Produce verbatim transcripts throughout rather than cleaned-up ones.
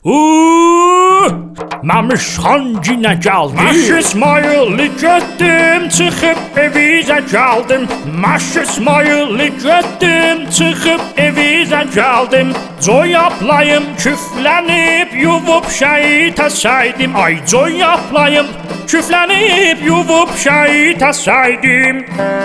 Məmişxan yenə gəldi. Məş İsmayıllı getdim, çıxıb evizə gəldim. Məş İsmayıllı getdim, çıxıb evizə gəldim. Coy yaplayım küflənib, yuvub şəhid əsəydim. Ay coy yaplayım küflənib, yuvub şəhid əsəydim.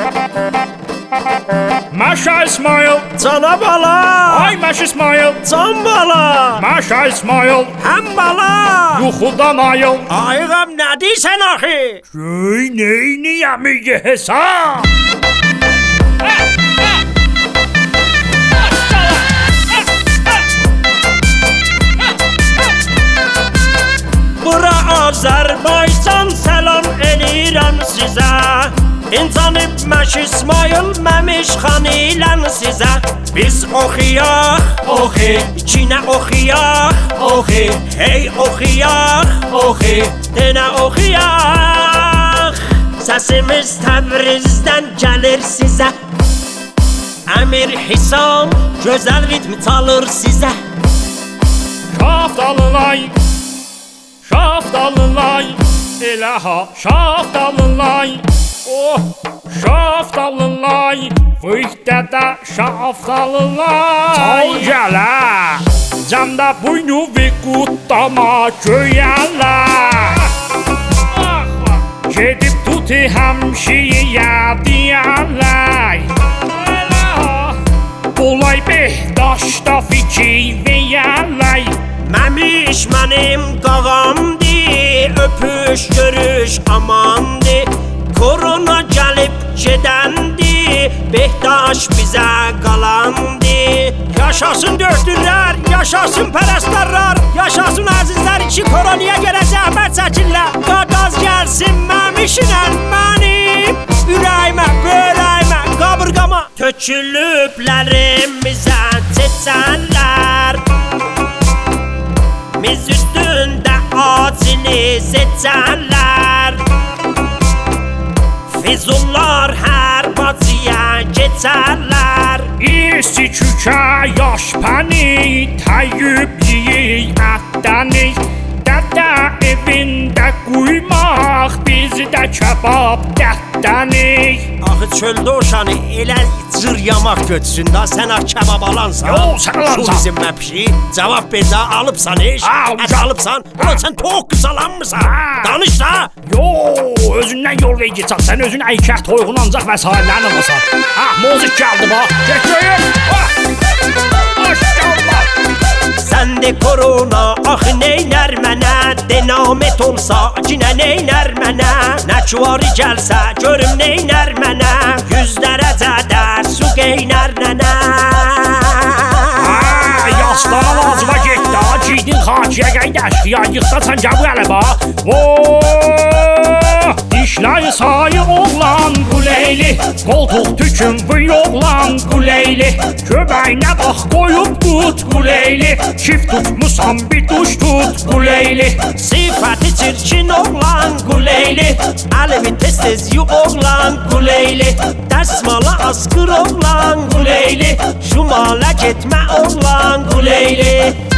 Məşə İsmayıl, Cana bala. Ay Məş İsmayıl, Can bala. Məşə İsmayıl, Həm bala. yuxudan ayıl. Ayğam nə deyirsən axı? Göy neyniyəm hesab. Bura Azərbaycan, salam eləyirəm sizə. İnsanıb Məş İsmayıl, Məmişxan ilən sizə. Biz oxuyaq, oxu, içinə oxuyaq, oxu, hey oxuyaq, oxu, yenə oxuyaq. Səsimiz Təbrizdən gəlir sizə. Əmir Hisam gözəl ritm çalır sizə. Şaftalılay, şaftalılay, elə ha şaftalılay. Oh, şaftalılay, fıhtədə şaftalılay. Çal gələ, camda buynu və qutdama göyələ. Gedib tuti həmşiyə deyərlər. Olay Behdaşda fikir verərlər. Məmiş mənim qağamdır, öpüş görüş amandır. Korona gəlib gedəndir, Behdaş bizə qalandır. Yaşasın dördürlər, yaşasın pərəstlərlər, yaşasın əzizlər ki koronaya görə zəhmət çəkirlər. Qadaz gəlsin məmişlə mənim, ürəyimə, börəyimə, qabırqama tökülüblərimizə çeçənlər. Miz üstündə acili seçənlər. Füzullar hər bacıya keçərlər. İsti kükə yaş pəni, təyyüb yiyik ətdəni. Dədə evində quymaq, bizdə kebab dətdəni. Axı çöldə oşanı elə cır yamaq götsün da, sən ha kebab alansan. Yo, sən alansan. Turizm məpşi, cavab ver də, alıbsan iş, ət alıbsan. Ulan sən toğ qısalanmısan, danış da. Yo, özündən yol ver geçəksən, özün əykət toyğun ancaq vəsairlərin alasan. Ah, mozik gəldi bax, geçəyim. Maşallah. Səndə korona, axı neynər mənə, denamet olsa, cinə neynər mənə. Nəçvari gəlsə, görüm neynər mənə, yüz dərəcədə su qeynər nənə. Yastana lazıma getdi, giydin xakiyə qeyd əşkiya, yıxdasan gəbu ələ bax. Vooo, dişləri sayı oğlan quleyli, qoltuq tükün vıy oğlan quleyli. Köbəyinə bax qoyub qut quleyli, çift tutmusan bir duş tut quleyli. Sifəti çirkin oğlan quleyli, əlimi tez-tez yu oğlan quleyli. Dəsmala asqır oğlan quleyli, şumala getmə oğlan quleyli.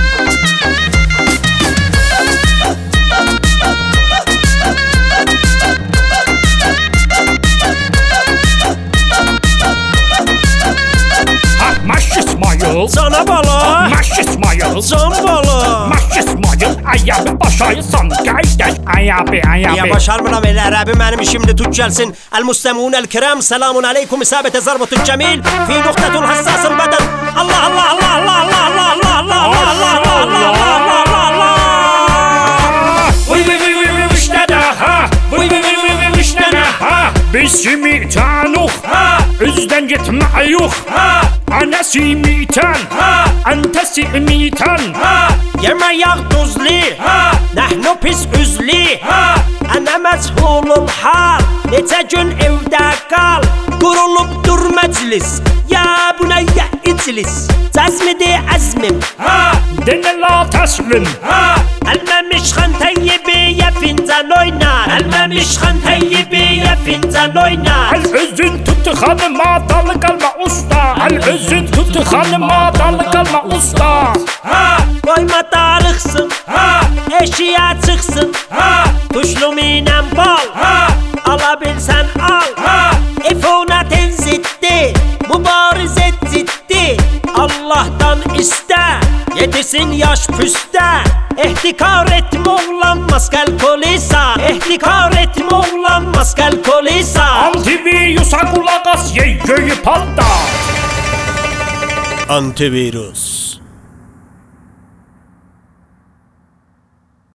Məş İsmayıl, Cana bala. Məş İsmayıl, Can bala. Məş İsmayıl, ayabı başayısan qaydaş, ayabı, ayabı. Ya başarmıram elə ərəbi, mənim işimdir, tut gəlsin. Əl-müstəmun əl-kirəm, selamun aleykum, isabətə zarbətül cəmil, fi nöqtətul həssasıl bədən. Allah, Allah, Allah, Allah, Allah, Allah, Allah, Allah, Allah, Allah, Allah, Allah, Allah. Vıy vıy vıy vıy vıy vışnədə, ha, vıy vıy vıy vıy vıy vışnədə, ha. Bizimi tanuq, ha, üzdən getmə yux, ha. Anəsi mitən, ha, əntəsi mitən, ha. Yemə yağ duzli, ha, nəhnu pis üzli, ha. Ənə məzhulul hal, neçə gün evdə qal. Qurulub dur məclis, ya bunayya iclis. Cəzmidir əzmim, ha, denə la təslim, ha. Əlməmişxan təyyibiyə fincan oynar, Əlməmişxan təyyibiyə fincan oynar. Əl özün tuttu xanıma, dalı qalma usta. Əl özün tuttu xanıma, dalı qalma usta. Ha, bu Qoyma darıxsın, eşiyə çıxsın, tuşlu minəm bal, ala bilsən al. İfunatin ziddi, mübarizə ciddi, Allah'tan iste, yetişsin yaş püste. İhtikar etme oğlan maskal kolisa, İhtikar etme oğlan maskal kolisa. Antivirüsa kulak as, ye göyü patlat. Antivirüs